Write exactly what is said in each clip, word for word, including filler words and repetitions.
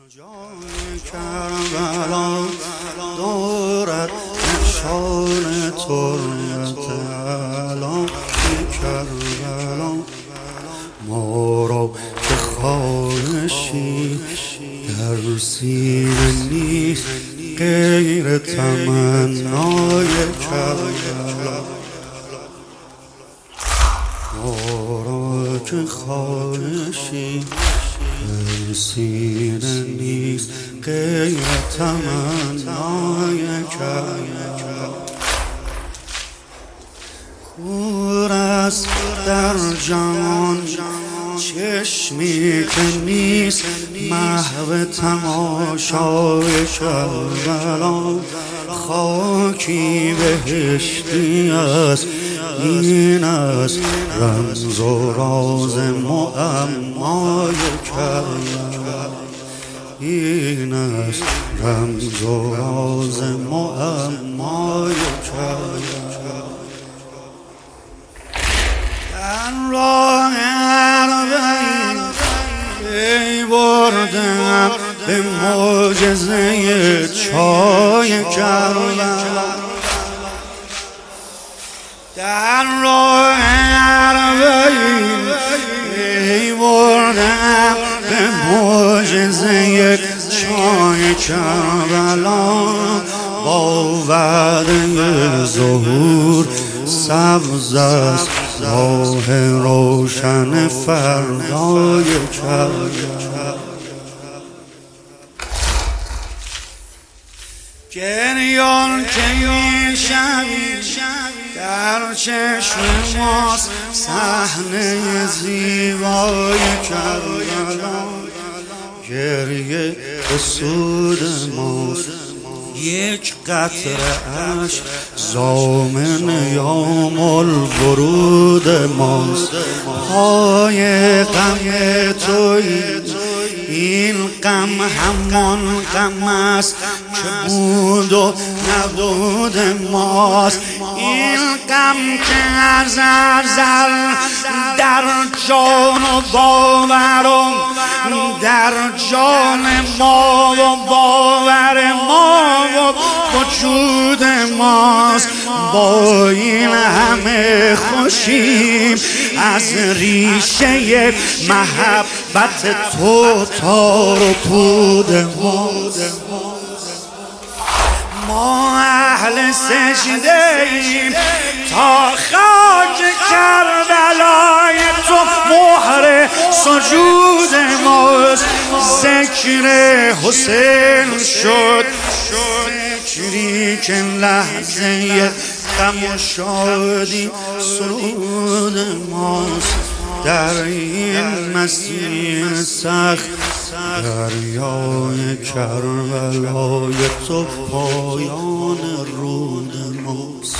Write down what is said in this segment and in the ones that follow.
جای کربلا دارد نشان تربت علا کربلا ما را به خواهشی در سینه نیست غیر تمنای کربلا ما را که خواهشی در سینه نیست غیر تمنای کربلا کور است در جهان چشمی که نیست محو تماشای کربلا خاکی بهشتی است این است رمز و راز معمای کربلا این است رمز و راز معمای کربلا در راه اربعین پی بردم به معجزه چای کربلا در راه اربعین پی بردم به معجزه چای کربلا با وعده ظهور سبز است راه روشن فردای کربلا گریان که میشوی در چشم ماست صحنه زیبای کربلا گریه به سود ماست یک قطره اش ضامن یوم الورود ماست پای غم تویی این غم همان غم است که بود و نبود ماست این غم که از ازل در جان و باورم در جان ما و باور ما و وجود ماست با این همه خوشیم از ریشه محبت تو تار و پود ماست ما اهل سجده ایم تا خاک کربلای تو مهر سجود ماست ذکر حسین شد ذکری که لحظه غم و شادی سرود ماست در این مسیر سخت دریای کربلای تو پایان رود ماست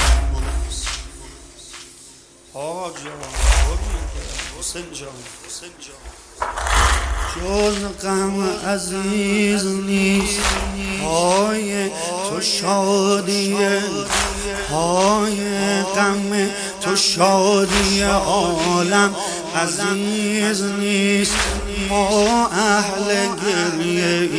آقا جان حسین جان جز غم عزیز نیست های تو شادی های غم تو شادی عالم عزیز نیست ما اهل گریه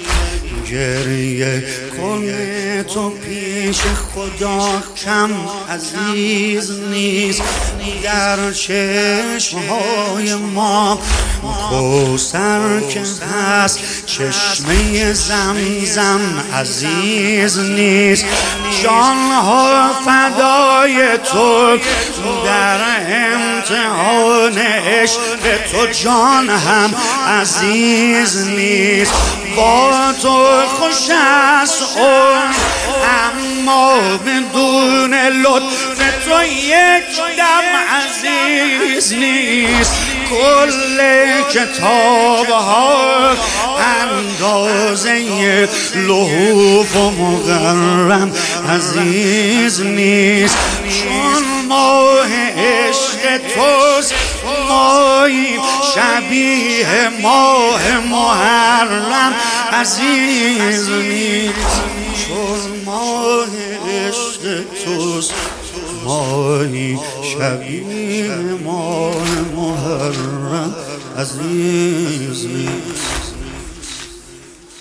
گریه کن تو پیش خدا کم عزیز نیست در چشمهای ما کوثر که هست چشمه زمزم عزیز نیست جانها فدای تو در امتحان عشق تو جان هم عزیز نیست با تو خوش است اون اما بدون لطف تو یک دم عزیز نیست کل کتاب ها اندازه لحوف و مغرم عزیز نیست چون ماه عشق توست ماهی شبیه ماه محرم عزیز نیست چون ماه عشق توست ماهی شبیه ماه محرم عزیز نیست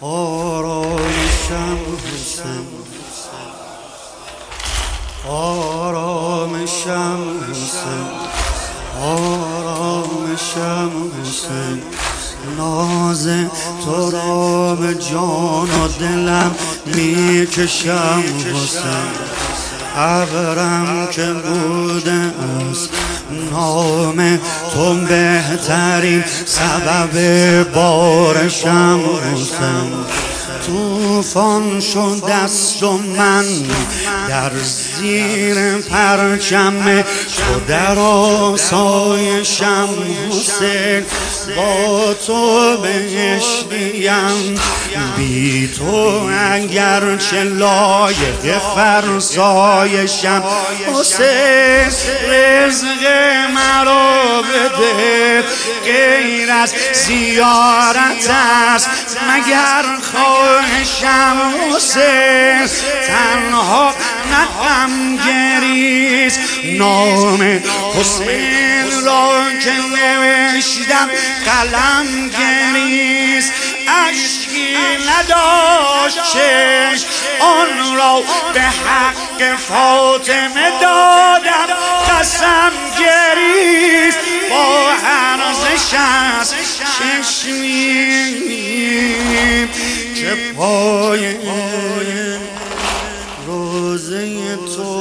آرامشم حسین، آرامشم حسین، آرامشم حسین، ناز تو را به جان و دلم میکشم حسین. ابرم که بوده است نام تو بهترین سبب بارشم حسین. طوفان شد دست و من در زیر پرچم تو در آسایشم حسین. با تو بهشتیم بی تو اگرچه لایق فرسایشم حسین. رزق مرا بده غیر از زیارت است مگر خواهشم حسین. تنها نه غمگریست نام حسین را که نوشتم قلم گریست. اشکی نداشت چشم آن را به حق فاطمه دادم قسم گریست. با ارزش است چشمیم که پای روزه تو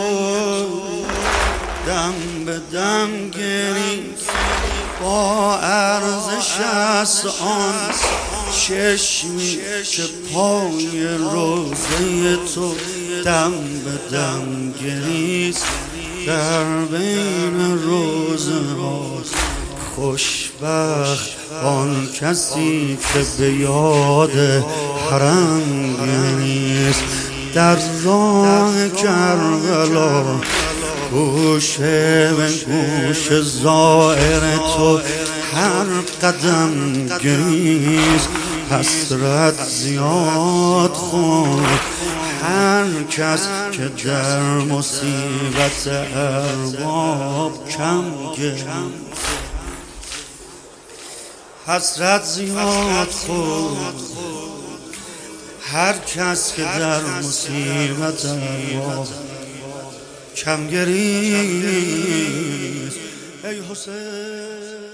دم به دم گریست. با ارزش است آن چشمی که پای روزه تو دم به دم گریست. در بین روزه ها خوشبخت آن کسی که به یاد حرم گریست. در راه کربلا گوشه به گوش زائر تو هر قدم گریست. حسرت زیاد خورد هر کس که در مصیبت ارباب کم گریست. حسرت زیاد خورد هر کس که در مصیبت ارباب کم گریست. ای حسین